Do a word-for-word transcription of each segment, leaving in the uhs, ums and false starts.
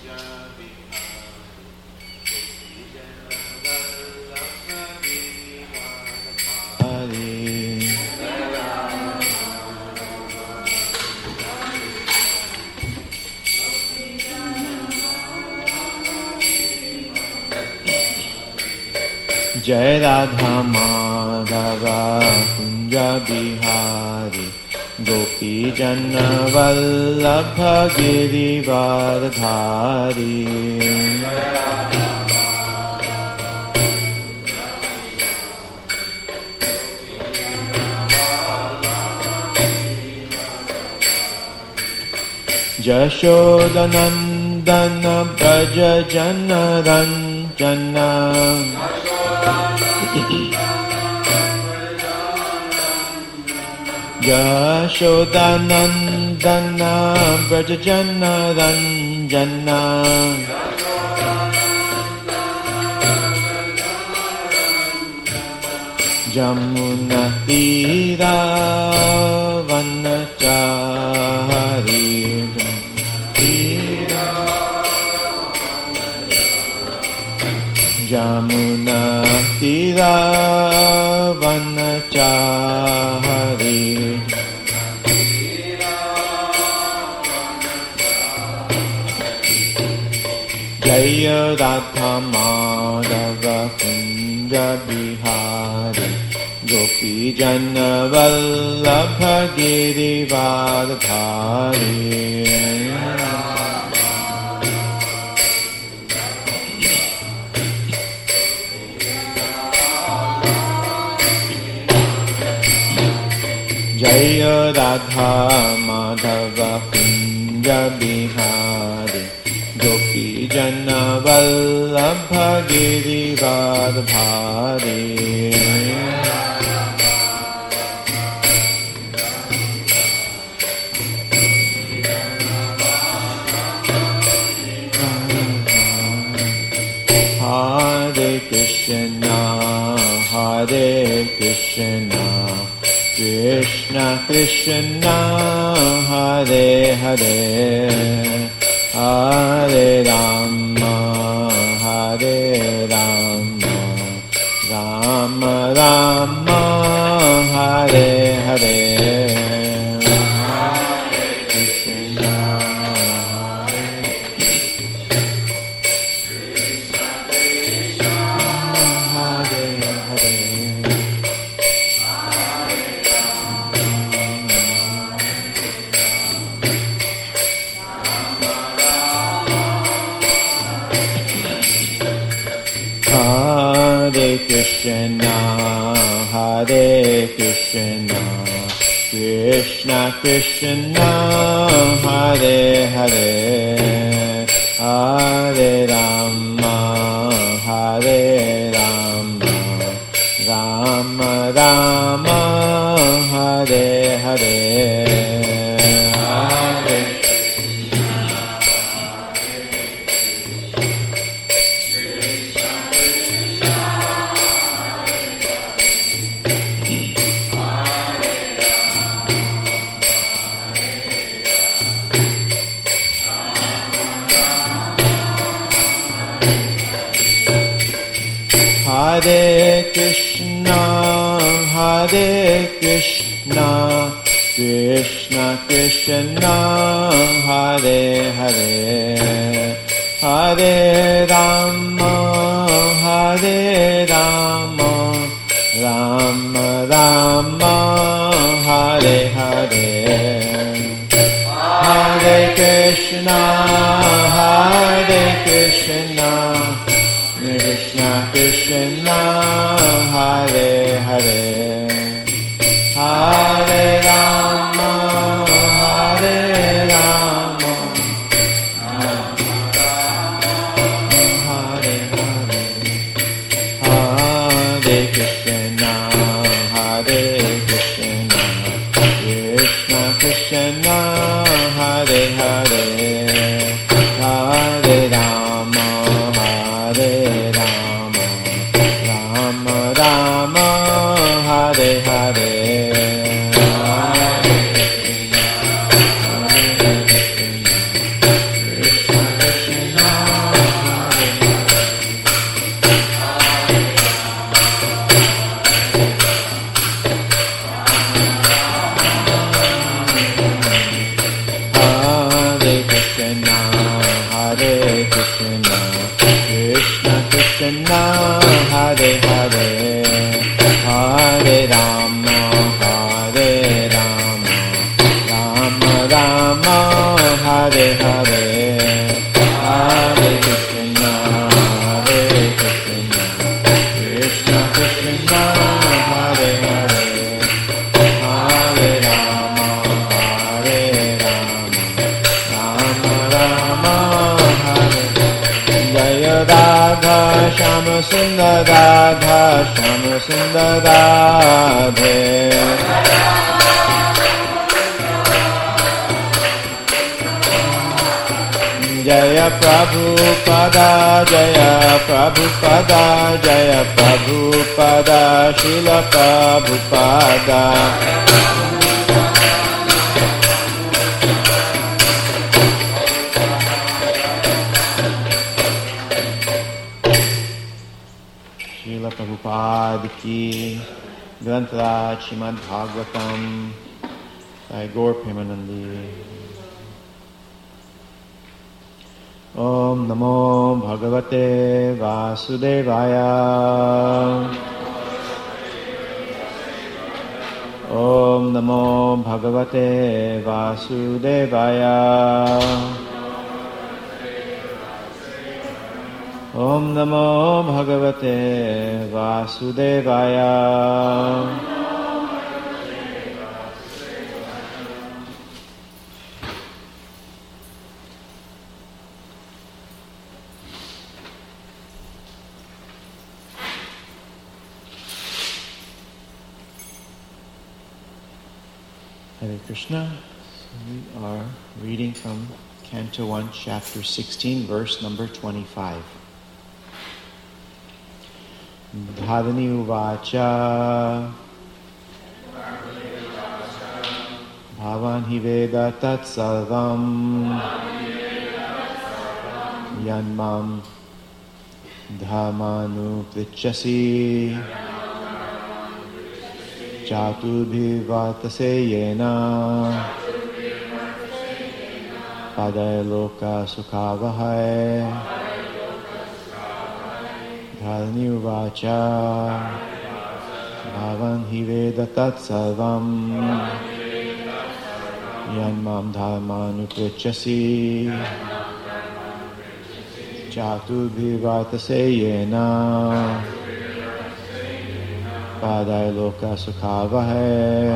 Jai Radha Madhav Kunj Bihari Gopi Jan Vallabh गिरिवारधारी यशोदनंदन Braj Jan Ranjan Yashodanandan Braj Jan Ranjan Jamuna Tirah वनचारी Jamuna Tirah वनचारी Jai Radha Madhav Kunj Bihari Gopi Jan Vallabh गिरिवारधारी Jai Radha Madhav Kunj Bihari Gopi Jan Vallabh गिरिवारधारी Hare Krishna Hare Krishna Krishna Krishna Hare Hare Hare Rama Hare Rama Rama Rama Hare Hare Krishna Hare Krishna Krishna Krishna Hare Hare Hare Rama Hare Rama Rama Rama Hare Hare Hare Krishna, Hare Krishna, Krishna Krishna, Hare Hare, Hare Rama, Hare Rama, Rama Rama, Hare Hare, Hare Krishna, Hare Krishna, Krishna Krishna Hare Hare Hare Rama Hare Rama Hare Hare Hare Krishna Hare Krishna Krishna Krishna Hare Hare Hare Rama Hare Rama Krishna, Hare Krishna, Krishna Krishna, Hare Hare, Hare Rama, Hare Rama, Rama Rama, Hare Hare, Hare Krishna, Hare Krishna, Krishna Krishna, Hare Hare, Hare Rama, Hare Rama, Rama Rama, Hare Jaya Radha Shama Sundar Radha Shama Sundar Radhe Jaya Prabhupada Jaya Prabhupada Jaya Prabhupada Srila Prabhupada Srila Prabhupada ki Grantaraj Srimad Bhagavatam by Gaur Premanandi. Om Namo Bhagavate Vasudevaya. Om Namo Bhagavate Vasudevaya. Om Namo Bhagavate Vasudevaya. Hare Krishna. So we are reading from Canto one, Chapter sixteen, verse number twenty-five. Dharani uvacha bhavan hi veda tat sarvam yanmam dhamanu prichasi Chatubhivatase yena Padaya loka sukhavahai Dharani uvacha Bhavan hi veda tat sarvam Yanmam dharmanuprichasi Chatubhivatase yena Padaya loka sukhavahai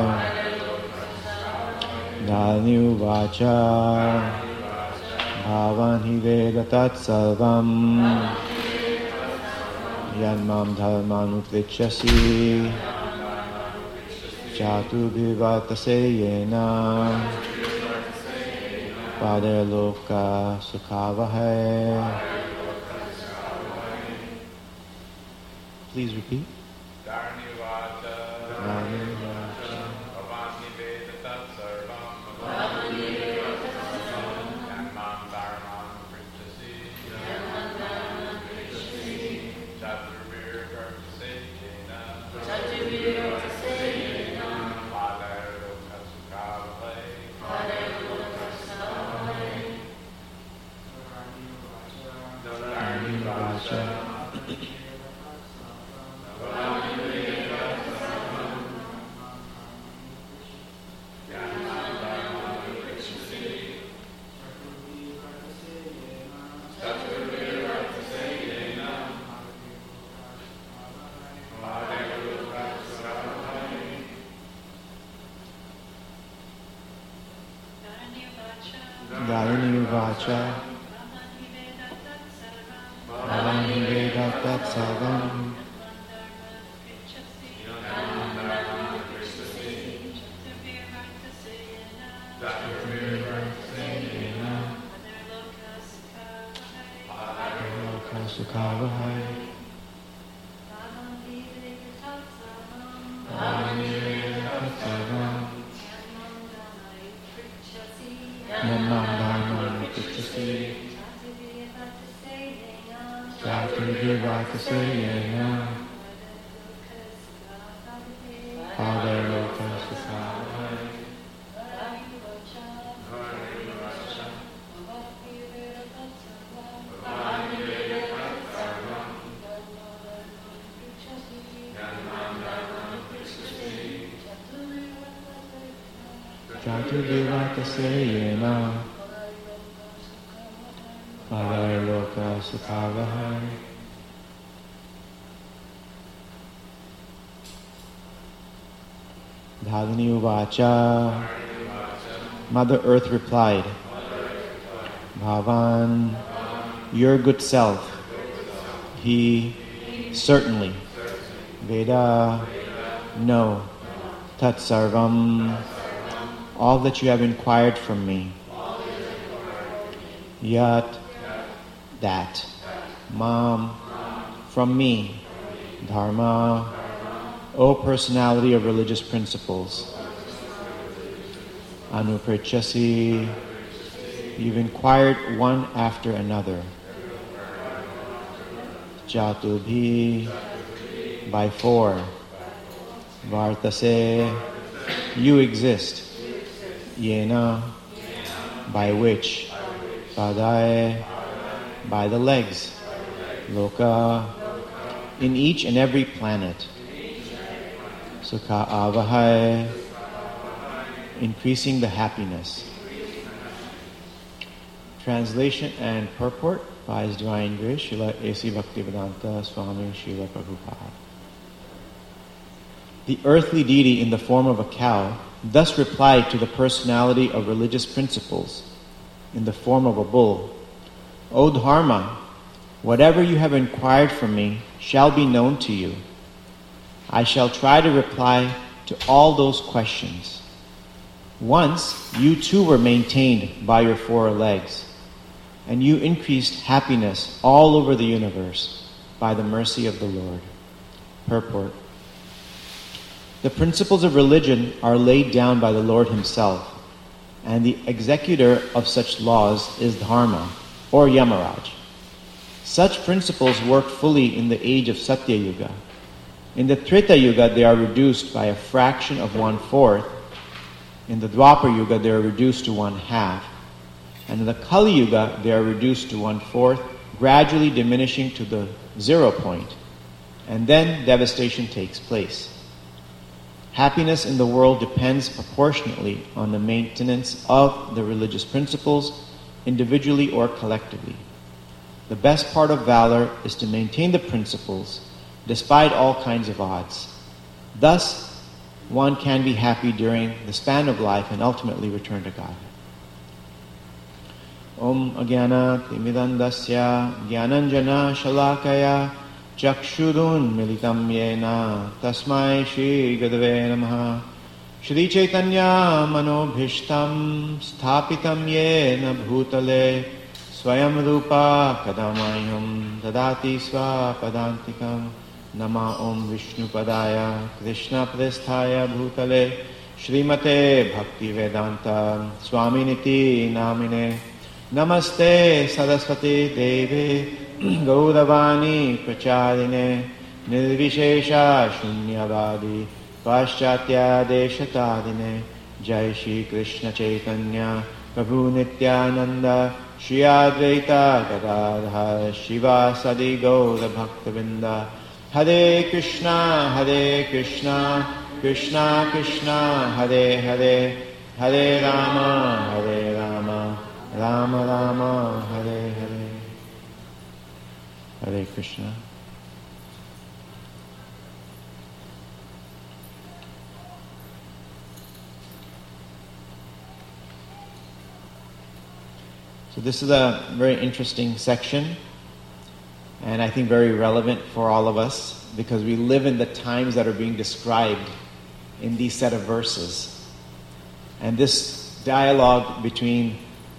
Dharani uvacha Bhavan hi veda tat sarvam Yanmam dharmanuprichasi Chatubhivatase yena Padaya loka sukhavahai. Please repeat. Dharani uvacha Bhavan hi veda tat sarvam loka sukhavahai Bhavan hi veda tat sarvam Yanmam dharmanuprichasi Chatubhivatase yena Padaya loka sukhavahai Vartase Yena Padai Loka Sukhavahai. Dhadini Uvacha. Mother Earth replied, Bhavan, your good self, he, certainly, Veda, no, Tat Sarvam, all that you have inquired from me, Yat, that, Mam, from me, Dharma, O personality of religious principles, Anuprichasi, you've inquired one after another. Jatubhi, by four. Vartase, you exist. Yena, by which. Padai, by the legs. Loka, in each and every planet. Sukha avahai, increasing the happiness. Translation and purport by His Divine Grace, Srila A C Bhaktivedanta Swami Srila Prabhupada. The earthly deity in the form of a cow thus replied to the personality of religious principles in the form of a bull, O Dharma, whatever you have inquired from me shall be known to you. I shall try to reply to all those questions. Once, you too were maintained by your four legs, and you increased happiness all over the universe by the mercy of the Lord. Purport. The principles of religion are laid down by the Lord Himself, and the executor of such laws is Dharma, or Yamaraj. Such principles worked fully in the age of Satya Yuga. In the Treta Yuga, they are reduced by a fraction of one-fourth. In the Dwapar Yuga, they are reduced to one-half. And in the Kali Yuga, they are reduced to one-fourth, gradually diminishing to the zero point. And then devastation takes place. Happiness in the world depends proportionately on the maintenance of the religious principles, individually or collectively. The best part of valor is to maintain the principles despite all kinds of odds. Thus, one can be happy during the span of life and ultimately return to God. Om Agyana Timidandasya Gyananjana Shalakaya Chakshurun Militam Yena Tasmai Shri Gurave Namaha Shri Chaitanya Manobhishtam Sthapitam Yena Bhutale Swayam Rupa Kadamayam Dadati Swapadantikam Nama Om Vishnu Padaya Krishna Prasthaya Bhutale Srimate Bhakti Vedanta Swaminiti Namine Namaste Saraswati Devi Gauravani Pracharine Nirvishesha Shunyavadi Paschatya Deshatadine Jai Shri Krishna Chaitanya Prabhu Nityananda Shri Advaita Gadadhar Shiva Sadi Gaura Bhaktavinda Hare Krishna Hare Krishna Krishna Krishna Hare Hare Hare Rama Hare Rama Rama Rama Hare Hare. Hare Krishna. So this is a very interesting section, and I think very relevant for all of us, because we live in the times that are being described in these set of verses. And this dialogue between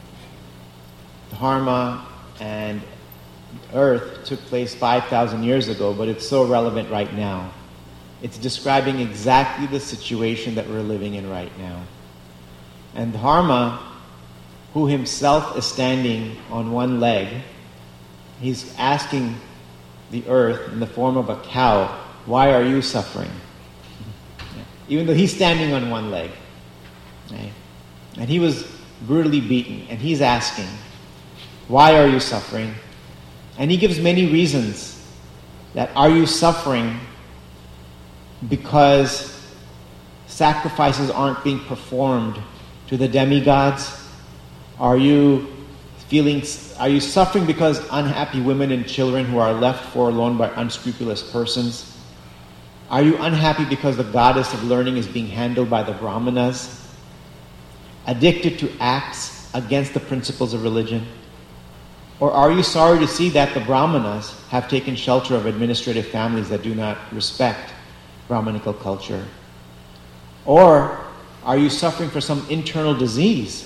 Dharma and Earth took place five thousand years ago, but it's so relevant right now. It's describing exactly the situation that we're living in right now. And Dharma, who himself is standing on one leg, he's asking the earth in the form of a cow, why are you suffering? Even though he's standing on one leg. Right? And he was brutally beaten, and he's asking, why are you suffering? And he gives many reasons that are you suffering because sacrifices aren't being performed to the demigods? Are you feeling, are you suffering because unhappy women and children who are left forlorn by unscrupulous persons? Are you unhappy because the goddess of learning is being handled by the brahmanas? Addicted to acts against the principles of religion? Or are you sorry to see that the brahmanas have taken shelter of administrative families that do not respect Brahmanical culture? Or are you suffering for some internal disease?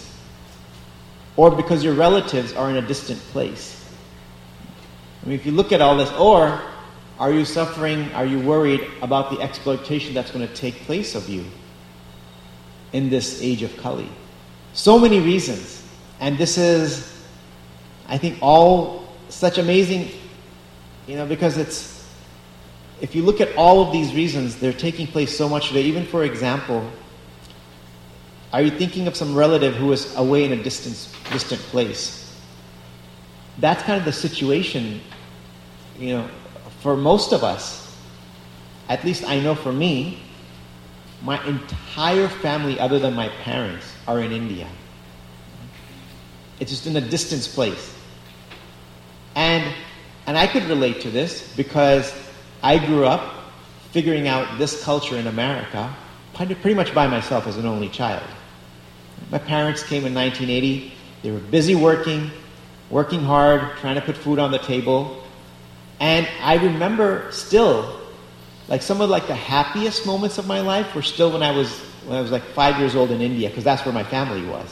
Or because your relatives are in a distant place? I mean, if you look at all this, or are you suffering, are you worried about the exploitation that's going to take place of you in this age of Kali? So many reasons. And this is, I think, all such amazing, you know, because it's, if you look at all of these reasons, they're taking place so much today. Even for example, are you thinking of some relative who is away in a distant, distant place? That's kind of the situation, you know, for most of us. At least I know for me, my entire family other than my parents are in India. It's just in a distant place. And, and I could relate to this because I grew up figuring out this culture in America pretty much by myself as an only child. My parents came in nineteen eighty. They were busy working, working hard, trying to put food on the table. And I remember still, like some of like the happiest moments of my life were still when I was when I was like five years old in India, because that's where my family was.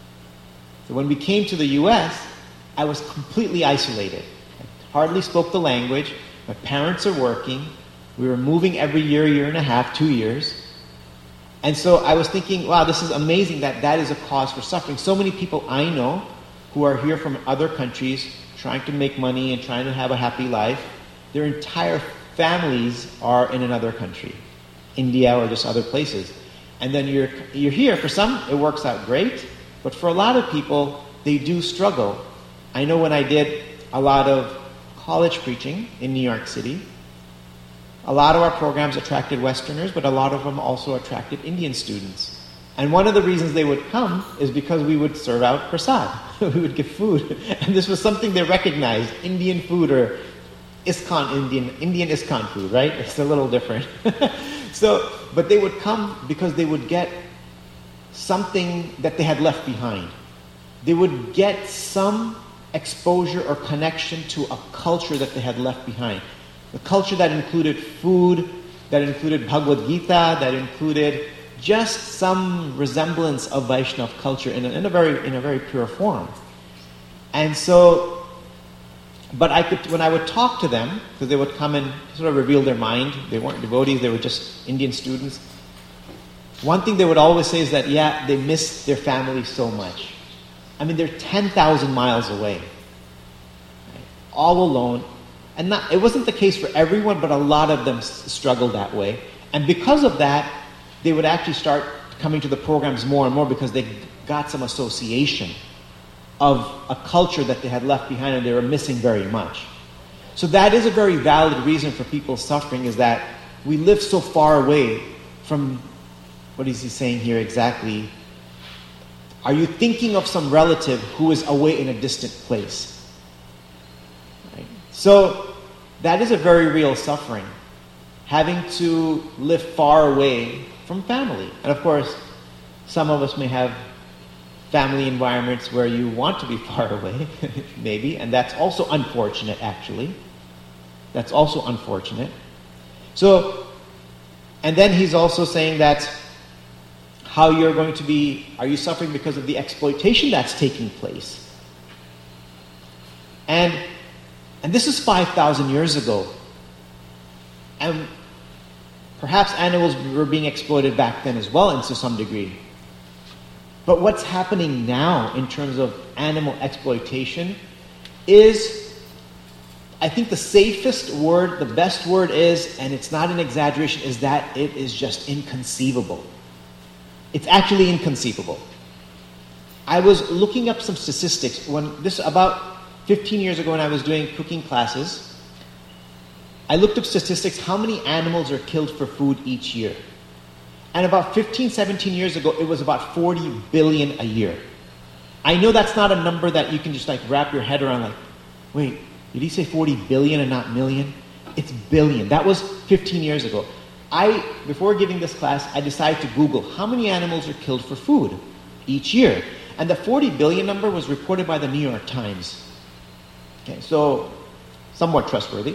So when we came to the U S, I was completely isolated. I hardly spoke the language. My parents are working. We were moving every year, year and a half, two years. And so I was thinking, wow, this is amazing that that is a cause for suffering. So many people I know who are here from other countries trying to make money and trying to have a happy life, their entire families are in another country, India or just other places. And then you're you're here. For some, it works out great. But for a lot of people, they do struggle. I know when I did a lot of college preaching in New York City, a lot of our programs attracted Westerners, but a lot of them also attracted Indian students. And one of the reasons they would come is because we would serve out prasad. We would give food. And this was something they recognized, Indian food or ISKCON Indian, Indian ISKCON food, right? It's a little different. So, but they would come because they would get something that they had left behind. They would get some exposure or connection to a culture that they had left behind. A culture that included food, that included Bhagavad Gita, that included just some resemblance of Vaishnava culture in a, in a very in a very pure form. And so, but I could, when I would talk to them, because they would come and sort of reveal their mind, they weren't devotees, they were just Indian students. One thing they would always say is that, yeah, they miss their family so much. I mean, they're ten thousand miles away, right? All alone. And not, it wasn't the case for everyone, but a lot of them s- struggled that way. And because of that, they would actually start coming to the programs more and more because they got some association of a culture that they had left behind and they were missing very much. So that is a very valid reason for people suffering, is that we live so far away from, what is he saying here exactly? Are you thinking of some relative who is away in a distant place? So that is a very real suffering, having to live far away from family. And of course, some of us may have family environments where you want to be far away, maybe, and that's also unfortunate, actually. That's also unfortunate. So, and then he's also saying that how you're going to be, are you suffering because of the exploitation that's taking place? And And this is five thousand years ago. And perhaps animals were being exploited back then as well, and to some degree. But what's happening now in terms of animal exploitation is, I think the safest word, the best word is, and it's not an exaggeration, is that it is just inconceivable. It's actually inconceivable. I was looking up some statistics when this about fifteen years ago when I was doing cooking classes. I looked up statistics, how many animals are killed for food each year. And about fifteen, seventeen years ago, it was about forty billion a year. I know that's not a number that you can just like wrap your head around like, wait, did he say forty billion and not million? It's billion. That was fifteen years ago. I, before giving this class, I decided to Google how many animals are killed for food each year. And the forty billion number was reported by the New York Times. Okay, so somewhat trustworthy.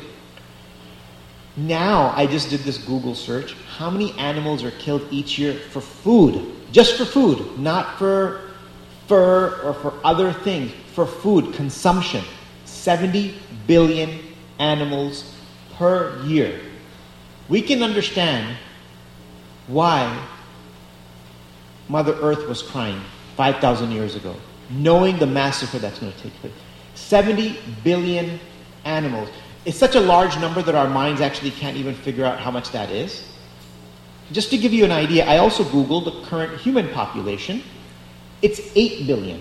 Now, I just did this Google search. How many animals are killed each year for food? Just for food, not for fur or for other things. For food, consumption. seventy billion animals per year. We can understand why Mother Earth was crying five thousand years ago, knowing the massacre that's going to take place. seventy billion animals. It's such a large number that our minds actually can't even figure out how much that is. Just to give you an idea, I also Googled the current human population. It's eight billion.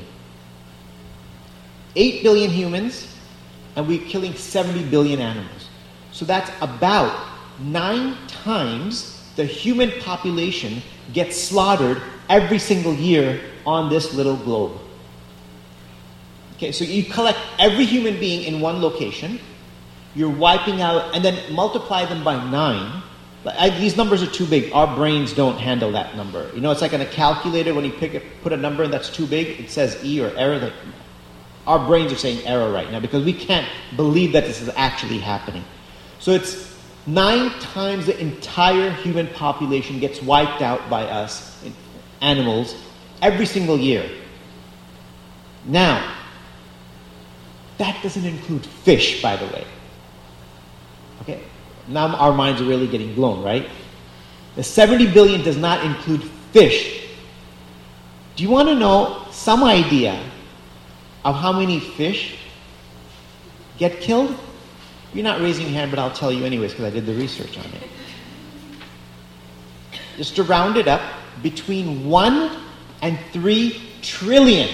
eight billion humans, and we're killing seventy billion animals. So that's about nine times the human population gets slaughtered every single year on this little globe. Okay, so you collect every human being in one location, you're wiping out, and then multiply them by nine. I, these numbers are too big. Our brains don't handle that number. You know, it's like in a calculator, when you pick a, put a number in that's too big, it says E or error. Like, our brains are saying error right now because we can't believe that this is actually happening. So it's nine times the entire human population gets wiped out by us, animals, every single year. Now, that doesn't include fish, by the way. Okay, now our minds are really getting blown, right? The seventy billion does not include fish. Do you want to know some idea of how many fish get killed? You're not raising your hand, but I'll tell you anyways because I did the research on it. Just to round it up, between one and three trillion.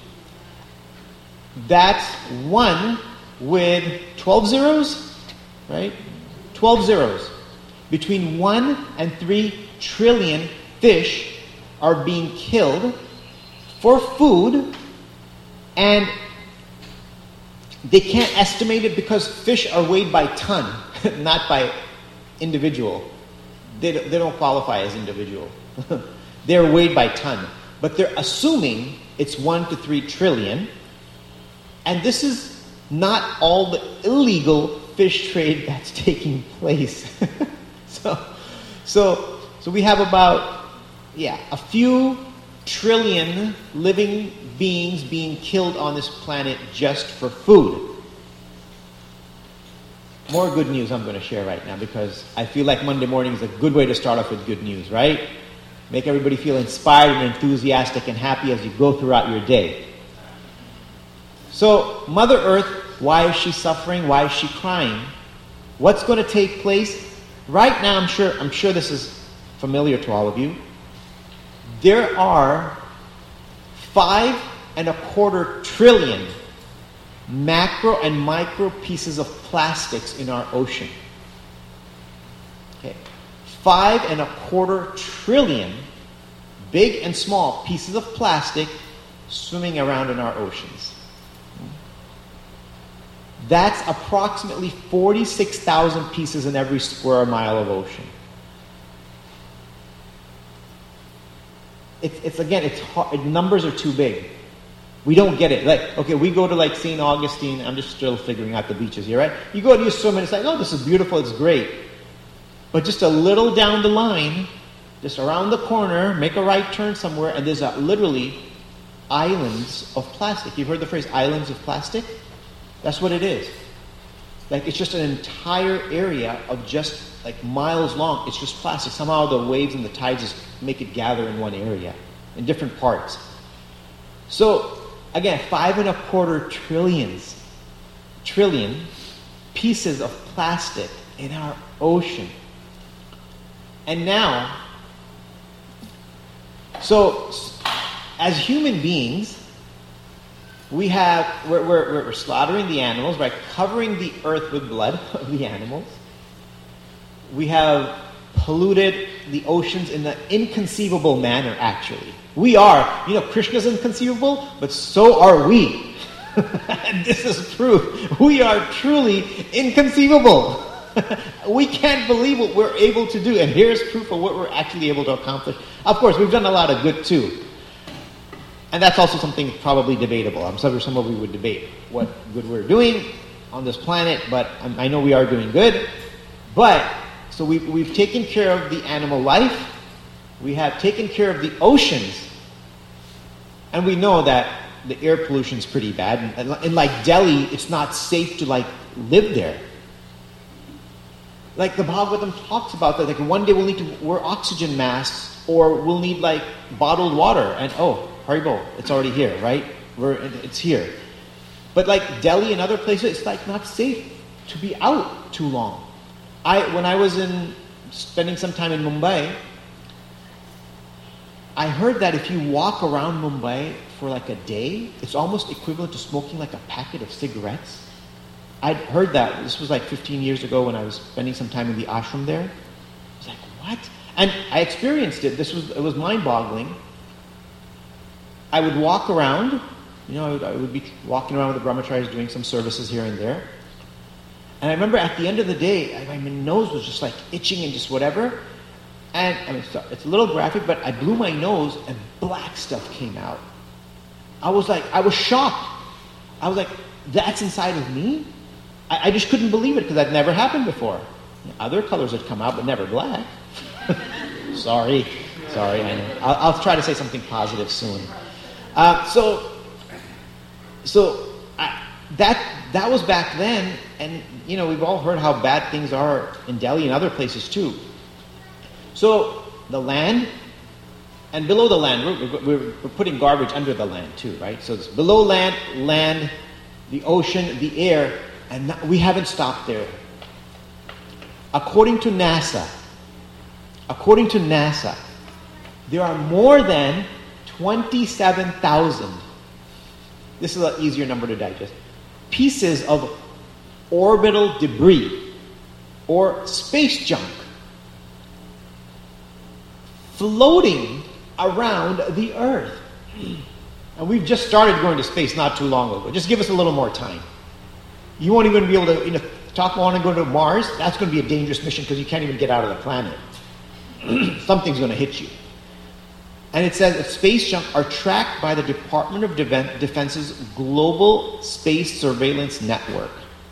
That's one with twelve zeros. Right? twelve zeros. Between one and three trillion fish are being killed for food, and they can't estimate it because fish are weighed by ton, not by individual. They, they don't qualify as individual. They're weighed by ton. But they're assuming it's one to three trillion. And this is not all the illegal fish trade that's taking place. so, so, so we have about, yeah, a few trillion living beings being killed on this planet just for food. More good news I'm going to share right now because I feel like Monday morning is a good way to start off with good news, right? Make everybody feel inspired and enthusiastic and happy as you go throughout your day. So, Mother Earth, why is she suffering? Why is she crying? What's going to take place? Right now, I'm sure, I'm sure this is familiar to all of you. There are five and a quarter trillion macro and micro pieces of plastics in our ocean. Okay. Five and a quarter trillion big and small pieces of plastic swimming around in our oceans. That's approximately forty-six thousand pieces in every square mile of ocean. It's, it's again, it's hard, numbers are too big. We don't get it. Like, okay, we go to like Saint Augustine. I'm just still figuring out the beaches here, right? You go to your swim and it's like, oh, this is beautiful, it's great. But just a little down the line, just around the corner, make a right turn somewhere, and there's a, literally islands of plastic. You've heard the phrase islands of plastic? That's what it is. Like, it's just an entire area of just like miles long. It's just plastic. Somehow the waves and the tides just make it gather in one area, in different parts. So, again, five and a quarter trillions, trillion pieces of plastic in our ocean. And now, so as human beings, we have, we're, we're, we're slaughtering the animals by covering the earth with blood of the animals. We have polluted the oceans in an inconceivable manner, actually. We are. You know, Krishna's inconceivable, but so are we. And this is proof. We are truly inconceivable. We can't believe what we're able to do. And here's proof of what we're actually able to accomplish. Of course, we've done a lot of good too. And that's also something probably debatable. I'm sure some of you would debate what good we're doing on this planet, but I know we are doing good. But, so we've, we've taken care of the animal life. We have taken care of the oceans. And we know that the air pollution is pretty bad. And, and like Delhi, it's not safe to like live there. Like the Bhagavatam talks about that, like one day we'll need to wear oxygen masks, or we'll need like bottled water. And oh, Haribo, it's already here, right? We're, it's here. But like Delhi and other places, it's like not safe to be out too long. I when I was in spending some time in Mumbai, I heard that if you walk around Mumbai for like a day, it's almost equivalent to smoking like a packet of cigarettes. I'd heard that. This was like fifteen years ago when I was spending some time in the ashram there. I was like, what? And I experienced it. This was it was mind-boggling. I would walk around, you know, I would, I would be walking around with the brahmacharis doing some services here and there. And I remember at the end of the day, I, my nose was just like itching and just whatever. And I mean, it's a little graphic, but I blew my nose and black stuff came out. I was like, I was shocked. I was like, that's inside of me? I, I just couldn't believe it because that never happened before. Other colors had come out, but never black. Sorry. Sorry, I know. I'll, I'll try to say something positive soon. Uh, so, so I, that that was back then, and you know we've all heard how bad things are in Delhi and other places too. So the land, and below the land, we're, we're, we're putting garbage under the land too, right? So it's below land, land, the ocean, the air, and not, we haven't stopped there. According to NASA, according to NASA, there are more than twenty-seven thousand, this is an easier number to digest, pieces of orbital debris or space junk floating around the Earth. And we've just started going to space not too long ago. Just give us a little more time. You won't even be able to, you know, talk want to go to Mars. That's going to be a dangerous mission because you can't even get out of the planet. Something's going to hit you. And it says that space junk are tracked by the Department of Defense's Global Space Surveillance Network.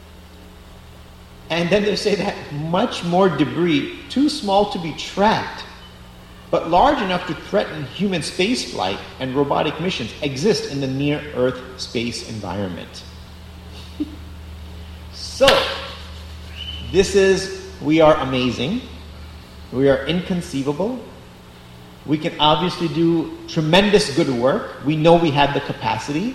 And then they say that much more debris, too small to be tracked, but large enough to threaten human spaceflight and robotic missions, exist in the near-Earth space environment. So, this is, we are amazing. We are inconceivable. We can obviously do tremendous good work. We know we have the capacity.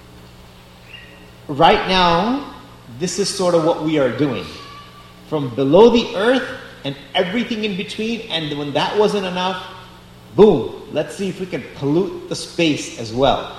Right now, this is sort of what we are doing. From below the earth and everything in between, and when that wasn't enough, boom, let's see if we can pollute the space as well.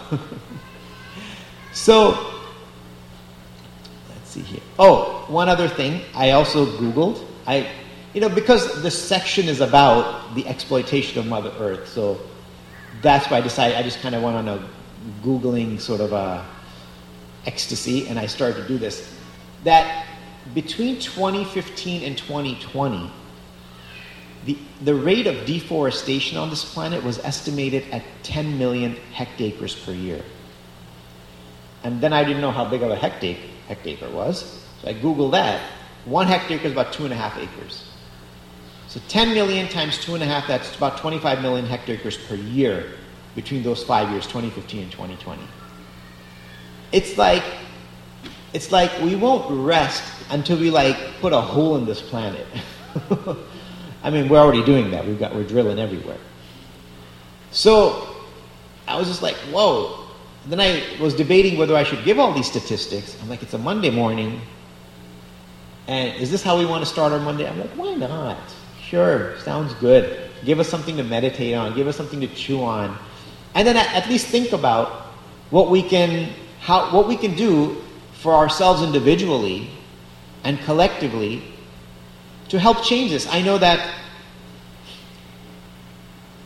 So, let's see here. Oh, one other thing, I also Googled. I You know, because this section is about the exploitation of Mother Earth, so that's why I decided I just kind of went on a Googling sort of a ecstasy, and I started to do this. That between twenty fifteen and twenty twenty, the, the rate of deforestation on this planet was estimated at ten million hectares per year. And then I didn't know how big of a hectare, hectare was, so I Googled that. One hectare is about two and a half acres. So ten million times two and a half, that's about twenty-five million hectares per year between those five years, twenty fifteen and twenty twenty. It's like, it's like we won't rest until we like put a hole in this planet. I mean, we're already doing that. We've got, we're drilling everywhere. So I was just like, whoa. And then I was debating whether I should give all these statistics. I'm like, it's a Monday morning. And is this how we want to start our Monday? I'm like, why not? Sure, sounds good. Give us something to meditate on. Give us something to chew on. And then at least think about what we can, how, what we can do for ourselves individually and collectively to help change this. I know that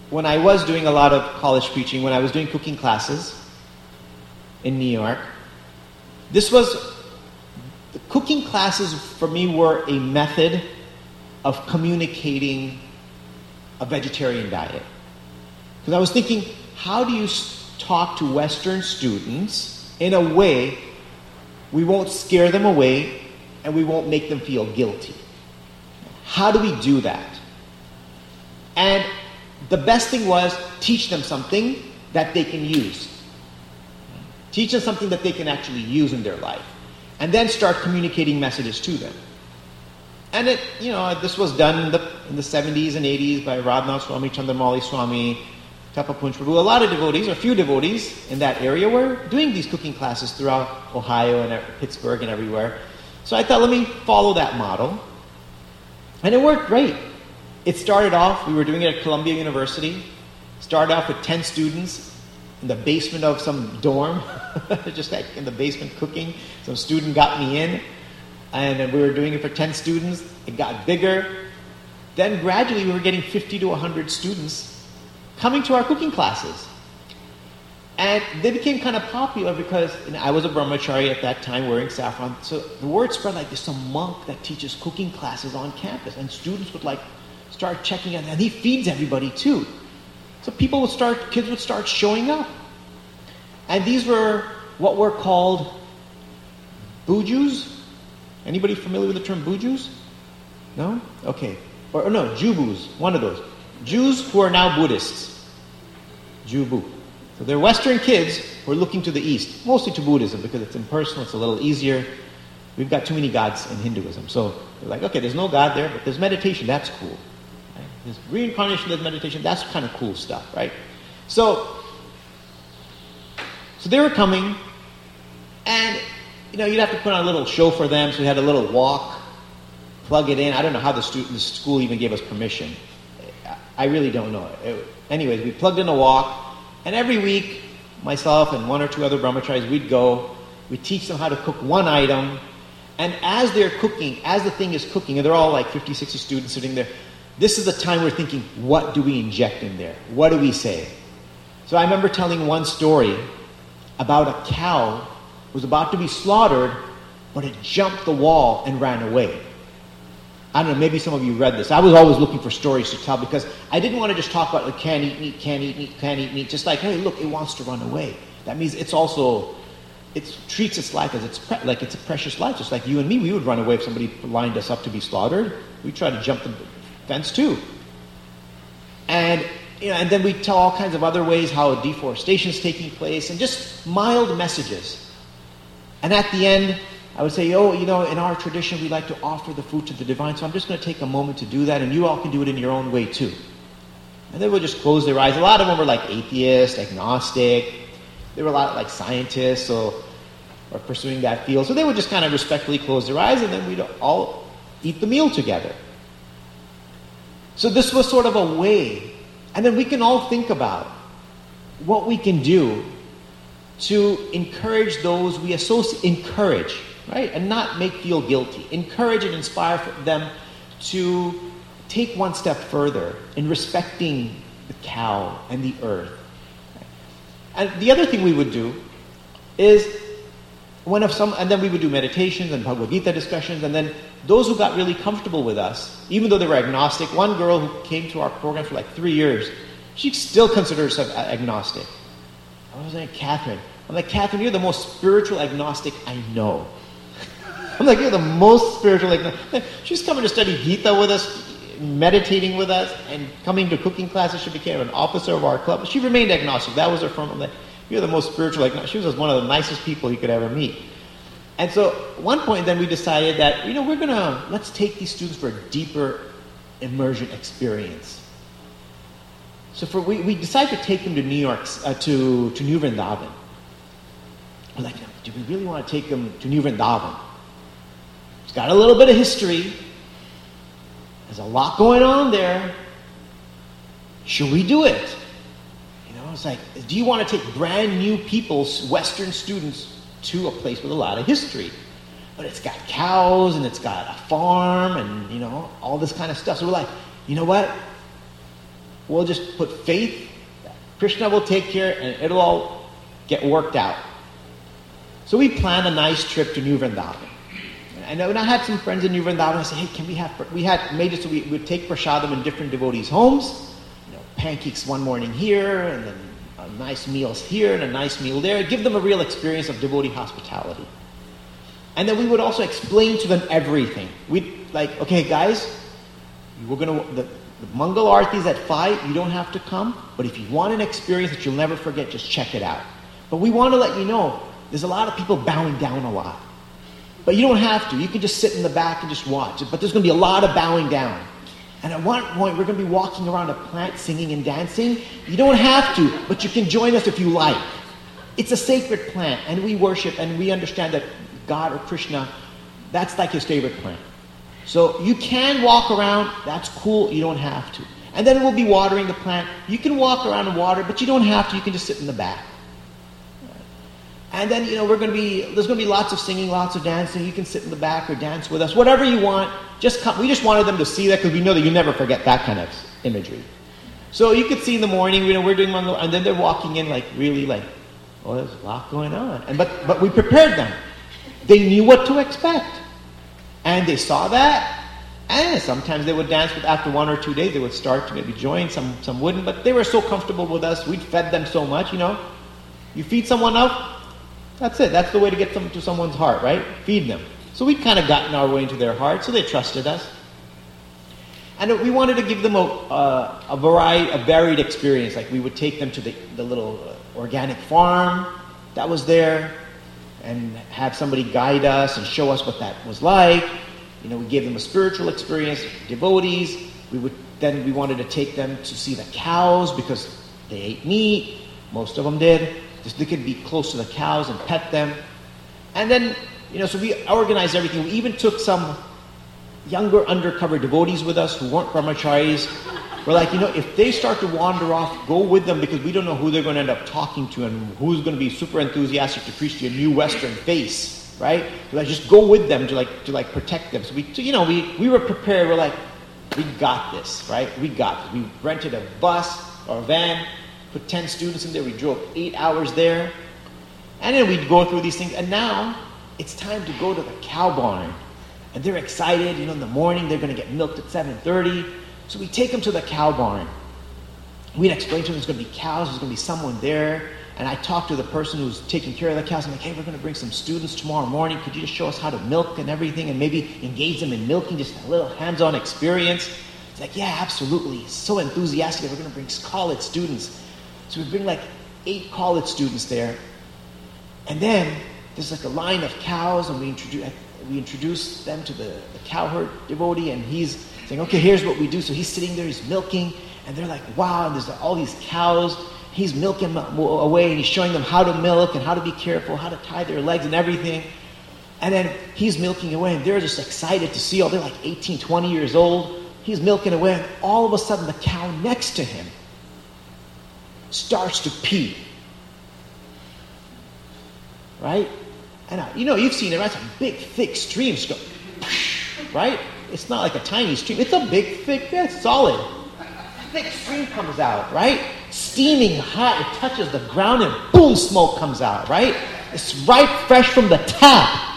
when I was doing a lot of college preaching, when I was doing cooking classes in New York, this was, the cooking classes for me were a method of communicating a vegetarian diet. Because I was thinking, how do you talk to Western students in a way we won't scare them away and we won't make them feel guilty? How do we do that? And the best thing was teach them something that they can use. Teach them something that they can actually use in their life. And then start communicating messages to them. And it, you know, this was done in the, in the seventies and eighties by Radhanath Swami, Chandramauli Swami, Tapapunj Prabhu. A lot of devotees, or a few devotees in that area were doing these cooking classes throughout Ohio and Pittsburgh and everywhere. So I thought, let me follow that model. And it worked great. It started off, we were doing it at Columbia University. Started off with ten students in the basement of some dorm, just like in the basement cooking. Some student got me in, and we were doing it for ten students. It got bigger. Then gradually we were getting fifty to one hundred students coming to our cooking classes. And they became kind of popular because, you know, I was a brahmachari at that time wearing saffron. So the word spread like there's some monk that teaches cooking classes on campus. And students would like start checking out. And he feeds everybody too. So people would start, kids would start showing up. And these were what were called bujus. Anybody familiar with the term bujus? No? Okay. Or, or no, jubus. One of those. Jews who are now Buddhists. Jubu. So they're Western kids who are looking to the East, mostly to Buddhism because it's impersonal, it's a little easier. We've got too many gods in Hinduism. So they're like, okay, there's no God there, but there's meditation, that's cool. Right? There's reincarnation, there's meditation, that's kind of cool stuff, right? So, so they were coming, and you know, you'd have to put on a little show for them, so we had a little walk, plug it in. I don't know how the, stu- the school even gave us permission. I really don't know. It, anyways, we plugged in a walk. And every week, myself and one or two other brahmacharis, we'd go, we'd teach them how to cook one item, and as they're cooking, as the thing is cooking, and they're all like fifty, sixty students sitting there, this is the time we're thinking, what do we inject in there? What do we say? So I remember telling one story about a cow who was about to be slaughtered, but it jumped the wall and ran away. I don't know, maybe some of you read this. I was always looking for stories to tell because I didn't want to just talk about, like, can't eat meat, can't eat meat, can't eat meat. Just like, hey, look, it wants to run away. That means it's also, it treats its life as it's pre- like it's a precious life. Just like you and me, we would run away if somebody lined us up to be slaughtered. We'd try to jump the fence too. And, you know, and then we'd tell all kinds of other ways how deforestation is taking place and just mild messages. And at the end, I would say, oh, you know, in our tradition, we like to offer the food to the divine, so I'm just going to take a moment to do that, and you all can do it in your own way, too. And they would just close their eyes. A lot of them were like atheist, agnostic. They were a lot like scientists or, or pursuing that field. So they would just kind of respectfully close their eyes, and then we'd all eat the meal together. So this was sort of a way. And then we can all think about what we can do to encourage those we associate, encourage, right? And not make feel guilty. Encourage and inspire them to take one step further in respecting the cow and the earth. And the other thing we would do is when of some, and then we would do meditations and Bhagavad Gita discussions, and then those who got really comfortable with us, even though they were agnostic, one girl who came to our program for like three years, she still considered herself agnostic. I was like, Catherine. I'm like, Catherine, you're the most spiritual agnostic I know. I'm like, you're the most spiritual agnostic. She's coming to study Gita with us, meditating with us, and coming to cooking classes. She became an officer of our club. She remained agnostic. That was her firm. I'm like, you're the most spiritual agnostic. She was one of the nicest people you could ever meet. And so at one point then we decided that, you know, we're going to, let's take these students for a deeper immersion experience. So for we, we decided to take them to New York, uh, to, to New Vrindavan. We're like, do we really want to take them to New Vrindavan? It's got a little bit of history. There's a lot going on there. Should we do it? You know, it's like, do you want to take brand new people, Western students, to a place with a lot of history? But it's got cows and it's got a farm and, you know, all this kind of stuff. So we're like, you know what? we'll just put faith. Krishna will take care and it'll all get worked out. So we planned a nice trip to New Vrindavan. And when I had some friends in New Vrindavan, I said, hey, can we have, we had made it so we would take prasadam in different devotees' homes. You know, pancakes one morning here, and then a nice meals here, and a nice meal there. Give them a real experience of devotee hospitality. And then we would also explain to them everything. We'd like, okay, guys, we're going to, the, the Mangal Aarti is at five, you don't have to come, but if you want an experience that you'll never forget, just check it out. But we want to let you know, there's a lot of people bowing down a lot. But you don't have to. You can just sit in the back and just watch. But there's going to be a lot of bowing down. And at one point, we're going to be walking around a plant singing and dancing. You don't have to, but you can join us if you like. It's a sacred plant, and we worship, and we understand that God or Krishna, that's like his favorite plant. So you can walk around. That's cool. You don't have to. And then we'll be watering the plant. You can walk around and water, but you don't have to. You can just sit in the back. And then, you know, we're going to be, there's going to be lots of singing, lots of dancing. You can sit in the back or dance with us, whatever you want. Just come. We just wanted them to see that because we know that you never forget that kind of imagery. So you could see in the morning, you know, we're doing one, and then they're walking in like really like, oh, there's a lot going on. And but but we prepared them. They knew what to expect, and they saw that. And sometimes they would dance, but after one or two days, they would start to maybe join. Some some wouldn't, but they were so comfortable with us. We'd fed them so much, you know. You feed someone up. That's it. That's the way to get them to someone's heart, right? Feed them. So we'd kind of gotten our way into their heart, so they trusted us. And we wanted to give them a, uh, a variety, a varied experience. Like we would take them to the, the little uh, organic farm that was there and have somebody guide us and show us what that was like. You know, we gave them a spiritual experience, devotees. We would then we wanted to take them to see the cows because they ate meat. Most of them did. Just they could be close to the cows and pet them. And then, you know, so we organized everything. We even took some younger undercover devotees with us who weren't brahmacharis. We're like, you know, if they start to wander off, go with them because we don't know who they're going to end up talking to and who's going to be super enthusiastic to preach to a new Western face, right? So like, just go with them to like to like protect them. So we, so, you know, we we were prepared. We're like, we got this, right? We got this. We rented a bus or a van. Put ten students in there. We drove eight hours there. And then we'd go through these things. And now it's time to go to the cow barn. And they're excited. You know, in the morning they're going to get milked at seven thirty. So we take them to the cow barn. We'd explain to them there's going to be cows. There's going to be someone there. And I talked to the person who's taking care of the cows. I'm like, hey, we're going to bring some students tomorrow morning. Could you just show us how to milk and everything? And maybe engage them in milking, just a little hands-on experience. It's like, yeah, absolutely. He's so enthusiastic. We're going to bring college students. So we bring like eight college students there. And then there's like a line of cows, and we introduce we introduce them to the, the cowherd devotee, and he's saying, okay, here's what we do. So he's sitting there, he's milking, and they're like, wow, and there's all these cows. He's milking them away, and he's showing them how to milk and how to be careful, how to tie their legs and everything. And then he's milking away, and they're just excited to see all, they're like eighteen, twenty years old. He's milking away, and all of a sudden the cow next to him starts to pee. Right? And uh, you know, you've seen it, right? It's a big, thick stream. Go, right? It's not like a tiny stream. It's a big, thick, yeah, it's solid. Thick stream comes out, right? Steaming hot. It touches the ground and boom, smoke comes out, right? It's right fresh from the tap.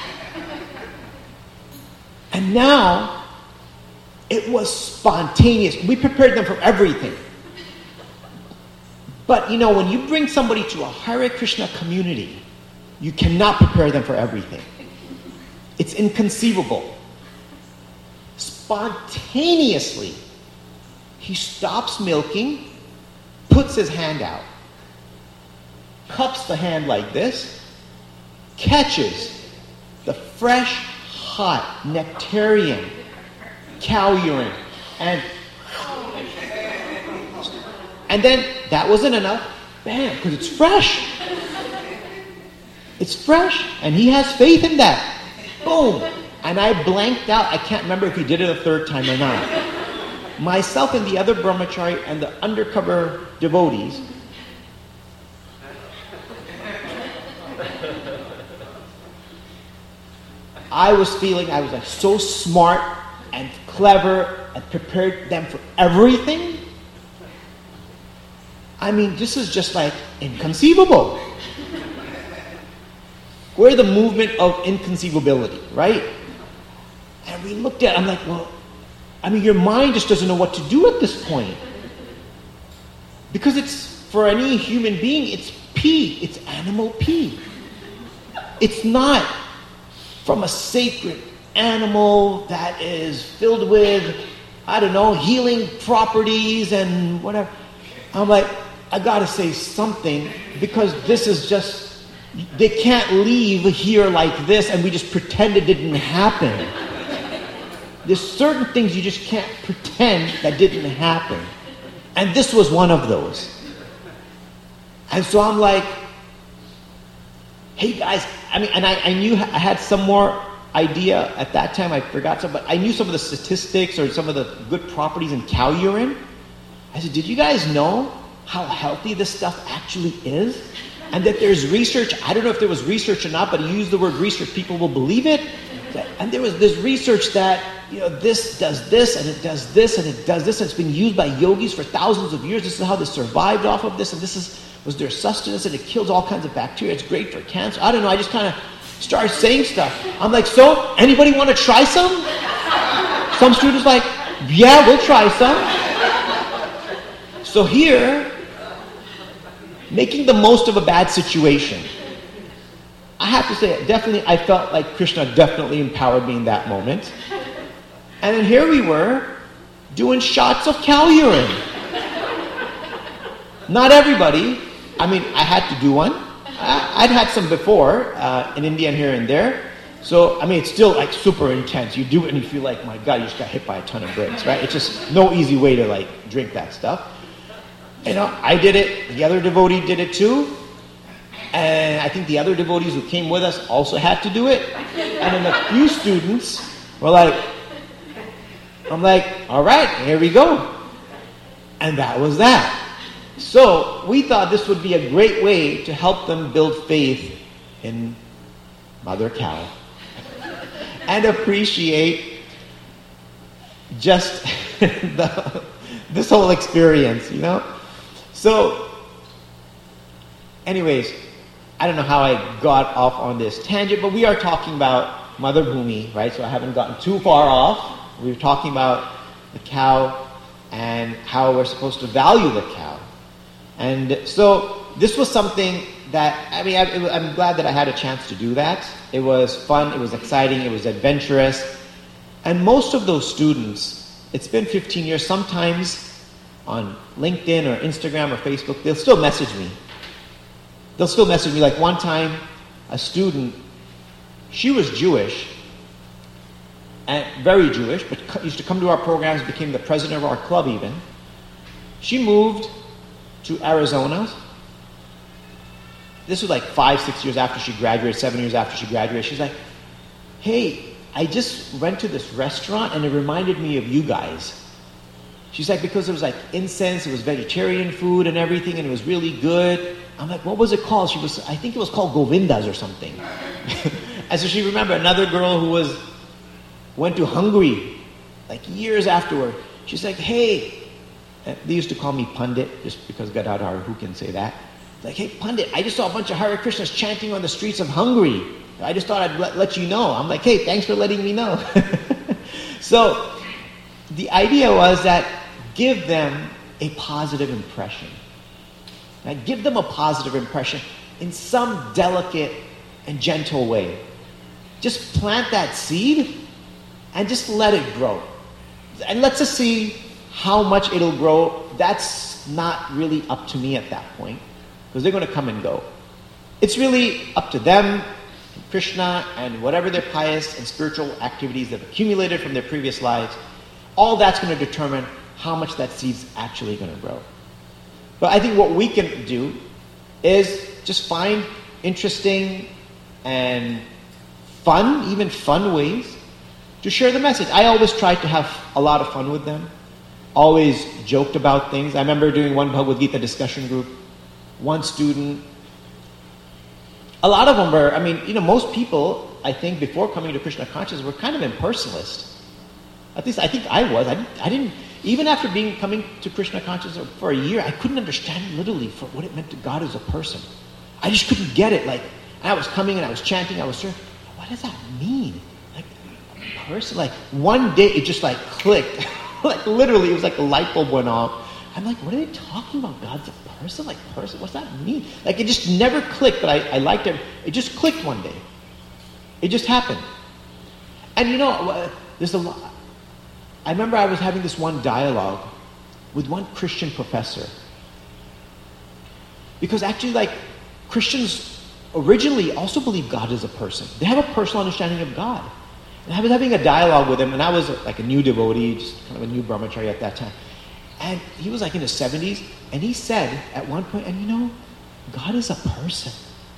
And now, it was spontaneous. We prepared them for everything. But, you know, when you bring somebody to a Hare Krishna community, you cannot prepare them for everything. It's inconceivable. Spontaneously, he stops milking, puts his hand out, cups the hand like this, catches the fresh, hot, nectarian cow urine, and And then, that wasn't enough. Bam, because it's fresh. It's fresh. And he has faith in that. Boom. And I blanked out. I can't remember if he did it a third time or not. Myself and the other brahmachari and the undercover devotees, I was feeling I was like so smart and clever and prepared them for everything. I mean, this is just like inconceivable. We're the movement of inconceivability, right? And we looked at it, I'm like, well, I mean, your mind just doesn't know what to do at this point. Because it's, for any human being, it's pee. It's animal pee. It's not from a sacred animal that is filled with, I don't know, healing properties and whatever. I'm like, I gotta say something, because this is just, they can't leave here like this and we just pretend it didn't happen. There's certain things you just can't pretend that didn't happen. And this was one of those. And so I'm like, hey guys, I mean, and I, I knew I had some more idea at that time, I forgot some, but I knew some of the statistics or some of the good properties in cow urine. I said, did you guys know how healthy this stuff actually is? And that there's research, I don't know if there was research or not, but he used the word research, people will believe it. And there was this research that, you know, this does this, and it does this, and it does this, and it's been used by yogis for thousands of years. This is how they survived off of this, and this is was their sustenance, and it kills all kinds of bacteria. It's great for cancer. I don't know, I just kind of started saying stuff. I'm like, so, anybody want to try some? Some students like, yeah, we'll try some. So here, making the most of a bad situation. I have to say, definitely, I felt like Krishna definitely empowered me in that moment. And then here we were, doing shots of cow urine. Not everybody. I mean, I had to do one. I, I'd had some before, uh, in India and here and there. So, I mean, it's still like super intense. You do it and you feel like, my God, you just got hit by a ton of bricks, right? It's just no easy way to like drink that stuff. You know, I did it. The other devotee did it too. And I think the other devotees who came with us also had to do it. And then a few students were like, I'm like, all right, here we go. And that was that. So we thought this would be a great way to help them build faith in Mother Cow and appreciate just the, this whole experience, you know? So, anyways, I don't know how I got off on this tangent, but we are talking about Mother Bhumi, right? So I haven't gotten too far off. We were talking about the cow and how we're supposed to value the cow. And so this was something that, I mean, I, it, I'm glad that I had a chance to do that. It was fun, it was exciting, it was adventurous. And most of those students, it's been fifteen years, sometimes on LinkedIn or Instagram or Facebook, they'll still message me. They'll still message me. Like one time, a student, she was Jewish, and very Jewish, but used to come to our programs, became the president of our club even. She moved to Arizona. This was like five, six years after she graduated, seven years after she graduated. She's like, hey, I just went to this restaurant and it reminded me of you guys. She's like, because it was like incense, it was vegetarian food and everything, and it was really good. I'm like, what was it called? She was, I think it was called Govinda's or something. And so she remembered another girl who was, went to Hungary, like years afterward. She's like, hey, they used to call me Pandit, just because Gadadhar, who can say that? Like, hey, Pandit, I just saw a bunch of Hare Krishnas chanting on the streets of Hungary. I just thought I'd let, let you know. I'm like, hey, thanks for letting me know. So, the idea was that give them a positive impression. Now, give them a positive impression in some delicate and gentle way. Just plant that seed and just let it grow. And let's just see how much it'll grow. That's not really up to me at that point, because they're going to come and go. It's really up to them, Krishna, and whatever their pious and spiritual activities they've accumulated from their previous lives. All that's going to determine how much that seed's actually going to grow. But I think what we can do is just find interesting and fun, even fun ways to share the message. I always tried to have a lot of fun with them. Always joked about things. I remember doing one Bhagavad Gita discussion group. One student, a lot of them were, I mean, you know, most people, I think, before coming to Krishna consciousness were kind of impersonalist. At least I think I was. I didn't, I didn't Even after being coming to Krishna consciousness for a year, I couldn't understand literally for what it meant to God as a person. I just couldn't get it. Like, I was coming and I was chanting, I was sure, what does that mean? Like, a person, like, one day it just like clicked. Like, literally, it was like a light bulb went off. I'm like, what are they talking about? God's a person? Like, person? What's that mean? Like, it just never clicked, but I, I liked it. It just clicked one day. It just happened. And you know, there's a lot. I remember I was having this one dialogue with one Christian professor. Because actually, like, Christians originally also believe God is a person. They have a personal understanding of God. And I was having a dialogue with him, and I was like a new devotee, just kind of a new brahmachari at that time. And he was like in his seventies, and he said at one point, and you know, God is a person.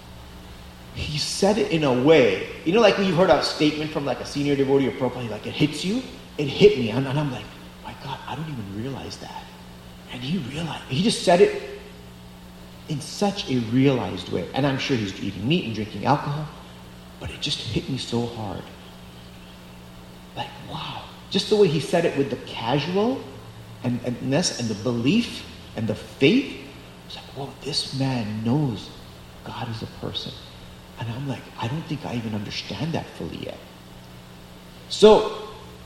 He said it in a way, you know, like when you've heard a statement from like a senior devotee or Prabhupada, like it hits you, it hit me, and, and I'm like, my God, I don't even realize that. And he realized, he just said it in such a realized way. And I'm sure he's eating meat and drinking alcohol, but it just hit me so hard. Like, wow. Just the way he said it with the casual and, andness and the belief and the faith. It's like, whoa, this man knows God is a person. And I'm like, I don't think I even understand that fully yet. So,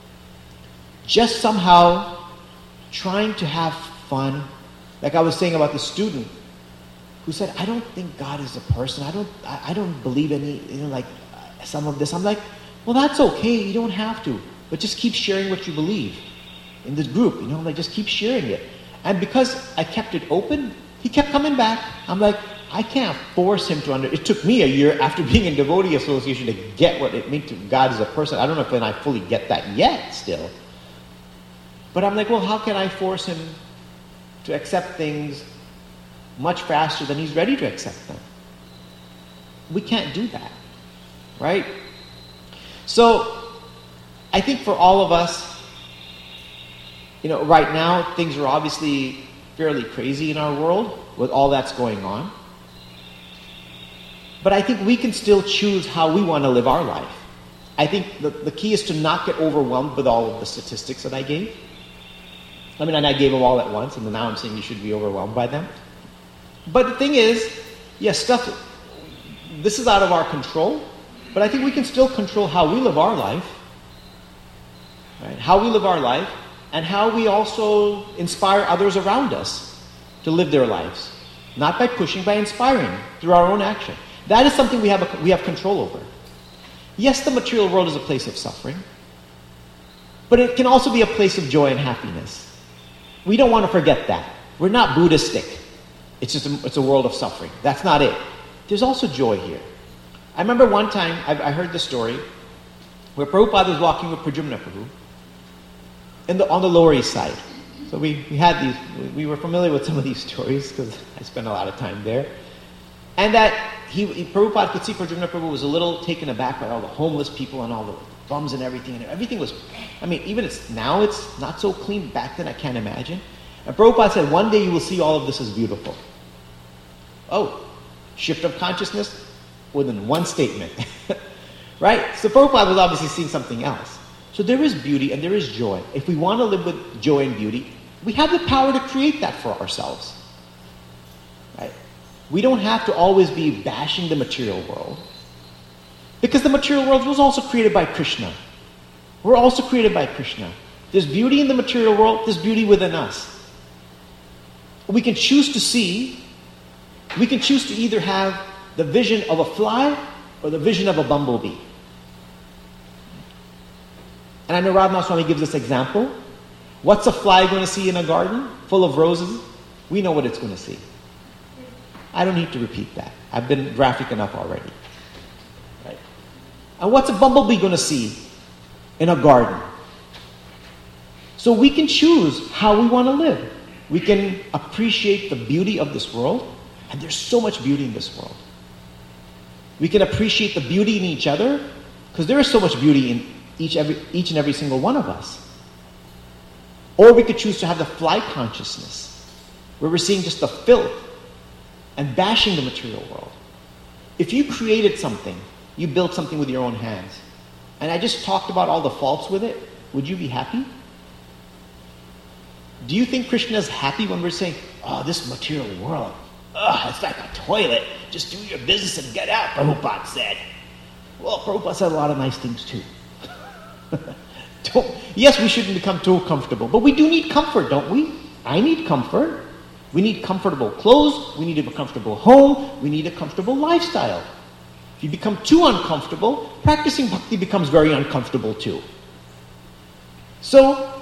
just somehow trying to have fun, like I was saying about the student who said, I don't think God is a person. I don't I, I don't believe any, you know, like uh, some of this. I'm like, well, that's okay. You don't have to. But just keep sharing what you believe in this group. You know, like just keep sharing it. And because I kept it open, he kept coming back. I'm like, I can't force him to under... It took me a year after being in Devotee Association to get what it meant to God as a person. I don't know if I fully get that yet still. But I'm like, well, how can I force him to accept things much faster than he's ready to accept them? We can't do that, right? So, I think for all of us, you know, right now, things are obviously fairly crazy in our world with all that's going on. But I think we can still choose how we want to live our life. I think the, the key is to not get overwhelmed with all of the statistics that I gave. I mean, and I gave them all at once, and now I'm saying you should be overwhelmed by them. But the thing is, yes, stuff, this is out of our control, but I think we can still control how we live our life, right? How we live our life, and how we also inspire others around us to live their lives. Not by pushing, by inspiring through our own action. That is something we have a, we have control over. Yes, the material world is a place of suffering, but it can also be a place of joy and happiness. We don't want to forget that. We're not Buddhistic. It's just a, it's a world of suffering. That's not it. There's also joy here. I remember one time, I, I heard the story, where Prabhupada was walking with Pradyumna Prabhu in the, on the Lower East Side. So we, we had these, we were familiar with some of these stories because I spent a lot of time there. And that he, he Prabhupada could see Pradyumna Prabhu was a little taken aback by all the homeless people and all the bums and everything. And everything was, I mean, even it's now it's not so clean. Back then I can't imagine. And Prabhupada said, one day you will see all of this as beautiful. Oh, shift of consciousness within one statement. Right? So Prabhupada was obviously seeing something else. So there is beauty and there is joy. If we want to live with joy and beauty, we have the power to create that for ourselves. Right? We don't have to always be bashing the material world. Because the material world was also created by Krishna. We're also created by Krishna. There's beauty in the material world, there's beauty within us. We can choose to see, we can choose to either have the vision of a fly or the vision of a bumblebee. And I know Radhanath Swami gives this example. What's a fly going to see in a garden full of roses? We know what it's going to see. I don't need to repeat that. I've been graphic enough already. Right? And what's a bumblebee going to see in a garden? So we can choose how we want to live. We can appreciate the beauty of this world, and there's so much beauty in this world. We can appreciate the beauty in each other, because there is so much beauty in each, every, each and every single one of us. Or we could choose to have the fly consciousness, where we're seeing just the filth and bashing the material world. If you created something, you built something with your own hands, and I just talked about all the faults with it, would you be happy? Do you think Krishna is happy when we're saying, oh, this material world, ugh, it's like a toilet. Just do your business and get out, Prabhupada said. Well, Prabhupada said a lot of nice things too. Don't, yes, we shouldn't become too comfortable, but we do need comfort, don't we? I need comfort. We need comfortable clothes. We need a comfortable home. We need a comfortable lifestyle. If you become too uncomfortable, practicing bhakti becomes very uncomfortable too. So,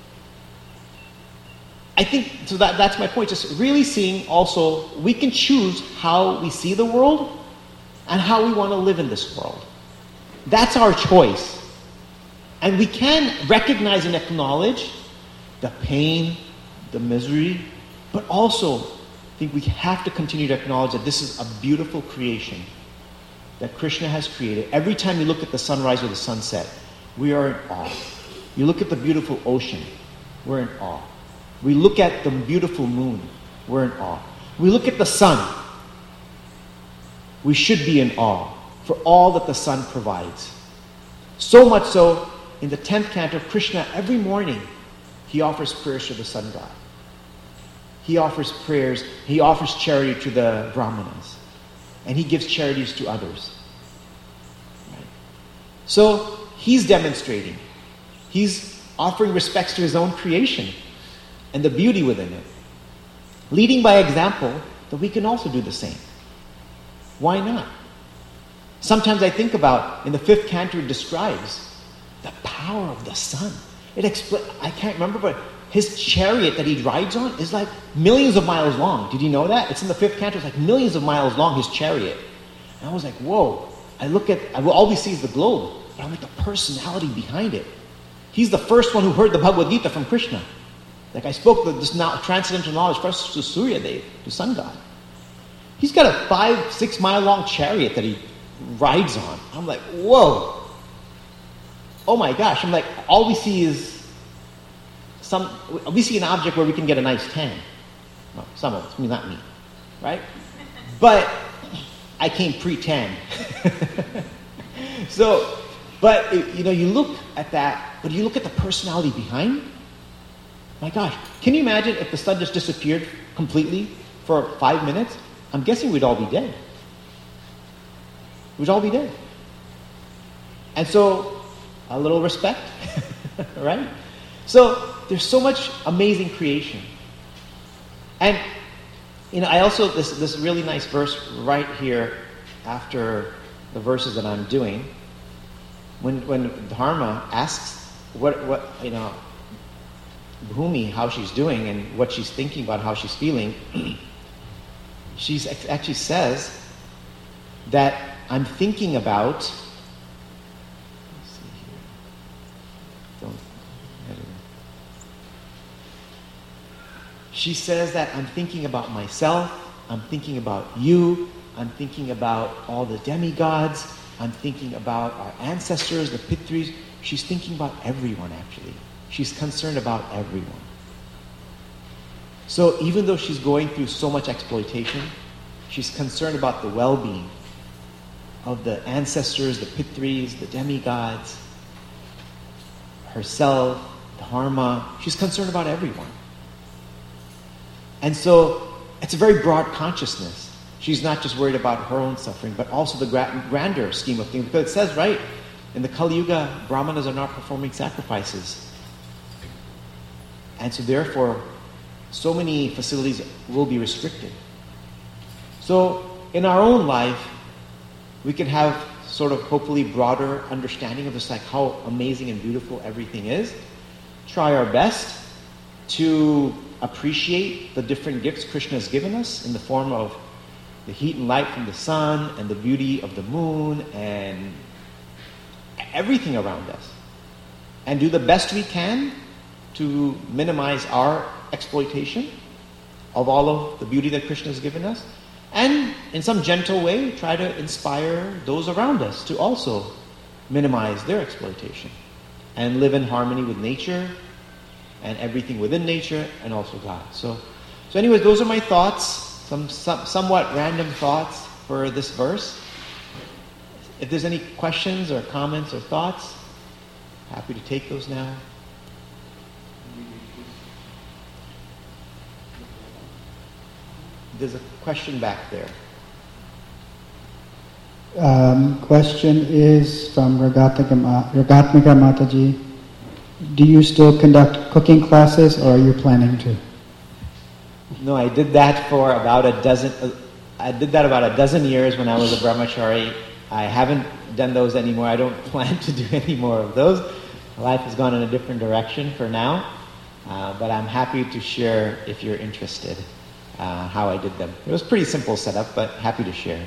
I think, so that, that's my point, just really seeing also, we can choose how we see the world and how we want to live in this world. That's our choice. And we can recognize and acknowledge the pain, the misery, but also I think we have to continue to acknowledge that this is a beautiful creation that Krishna has created. Every time you look at the sunrise or the sunset, we are in awe. You look at the beautiful ocean, we're in awe. We look at the beautiful moon, we're in awe. We look at the sun, we should be in awe for all that the sun provides. So much so, in the tenth canto, Krishna, every morning, he offers prayers to the sun god. He offers prayers, he offers charity to the brahmanas. And he gives charities to others. Right? So, he's demonstrating. He's offering respects to his own creation and the beauty within it. Leading by example that we can also do the same. Why not? Sometimes I think about, in the fifth canto it describes the power of the sun. It expl- I can't remember, but his chariot that he rides on is like millions of miles long. Did you know that? It's in the fifth canto. It's like millions of miles long, his chariot. And I was like, whoa. I look at, I will always see the globe, but I'm like the personality behind it. He's the first one who heard the Bhagavad Gita from Krishna. Like I spoke the, this now, transcendental knowledge first to Surya Dev, to sun god. He's got a five, six mile long chariot that he rides on. I'm like, whoa. Oh my gosh. I'm like, all we see is some, we see an object where we can get a nice tan. Well, some of us, I mean, not me. Right? But I came pre-tan. So, but, you know, you look at that, but you look at the personality behind. My gosh, can you imagine if the sun just disappeared completely for five minutes? I'm guessing we'd all be dead. We'd all be dead. And so, a little respect, right? So, there's so much amazing creation. And, you know, I also, this, this really nice verse right here after the verses that I'm doing, when when Dharma asks what, what you know, Bhumi, how she's doing and what she's thinking about, how she's feeling, she actually says that I'm thinking about, let's see here, don't, she says that I'm thinking about myself, I'm thinking about you, I'm thinking about all the demigods, I'm thinking about our ancestors, the Pitris. She's thinking about everyone actually. She's concerned about everyone. So even though she's going through so much exploitation, she's concerned about the well-being of the ancestors, the Pitris, the demigods, herself, Dharma. She's concerned about everyone. And so it's a very broad consciousness. She's not just worried about her own suffering, but also the gra- grander scheme of things. Because it says, right, in the Kali Yuga, Brahmanas are not performing sacrifices. And so therefore, so many facilities will be restricted. So in our own life, we can have sort of hopefully broader understanding of just like how amazing and beautiful everything is. Try our best to appreciate the different gifts Krishna has given us in the form of the heat and light from the sun and the beauty of the moon and everything around us. And do the best we can to minimize our exploitation of all of the beauty that Krishna has given us. And in some gentle way, try to inspire those around us to also minimize their exploitation and live in harmony with nature and everything within nature and also God. So, so anyways, those are my thoughts. Some, some somewhat random thoughts for this verse. If there's any questions or comments or thoughts, happy to take those now. there's a question back there. Um, question is from Ragatmika Ma- Ragatmika Mataji. Do you still conduct cooking classes, or are you planning to? No, I did that for about a dozen. Uh, I did that about a dozen years when I was a brahmachari. I haven't done those anymore. I don't plan to do any more of those. Life has gone in a different direction for now, uh, but I'm happy to share if you're interested uh, how I did them. It was pretty simple setup, but happy to share.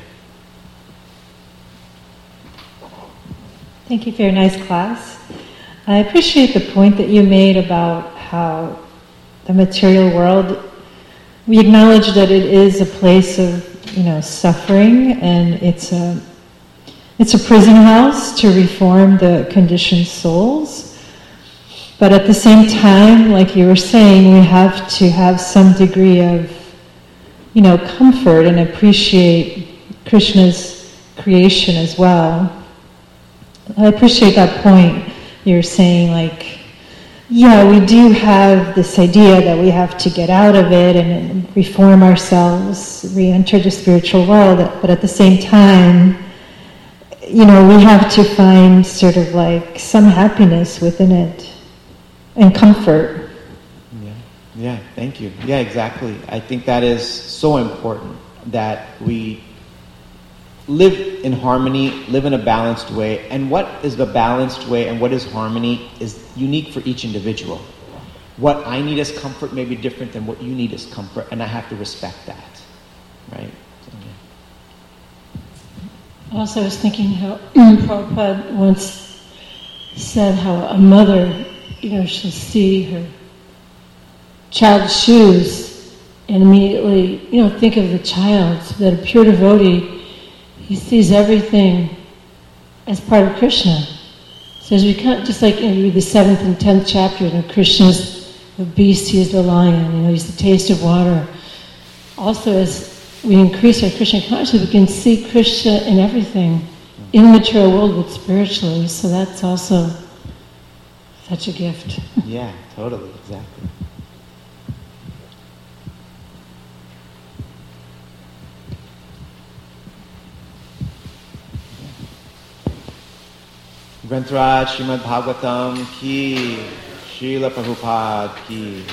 Thank you for your nice class. I appreciate the point that you made about how the material world, we acknowledge that it is a place of, you know, suffering, and it's a it's a prison house to reform the conditioned souls. But at the same time, like you were saying, we have to have some degree of, you know, comfort and appreciate Krishna's creation as well. I appreciate that point. You're saying, like, yeah, we do have this idea that we have to get out of it and reform ourselves, re-enter the spiritual world, but at the same time, you know, we have to find sort of like some happiness within it and comfort. Yeah, yeah, thank you. Yeah, exactly. I think that is so important that we live in harmony, live in a balanced way. And what is the balanced way and what is harmony is unique for each individual. What I need as comfort may be different than what you need as comfort, and I have to respect that, right? So, yeah. Also, I was thinking how Prabhupada once said how a mother, you know, she'll see her child's shoes and immediately, you know, think of the child. So that a pure devotee, he sees everything as part of Krishna. So as we can't, just like, you know, you read the seventh and tenth chapter, you know, Krishna's the beast, he is the lion, you know, he's the taste of water. Also, as we increase our Krishna consciousness, we can see Krishna in everything, in the material world, but spiritually. So that's also such a gift. Yeah, totally, exactly. Grantaraj Srimad Bhagavatam ki, Srila Prabhupada ki.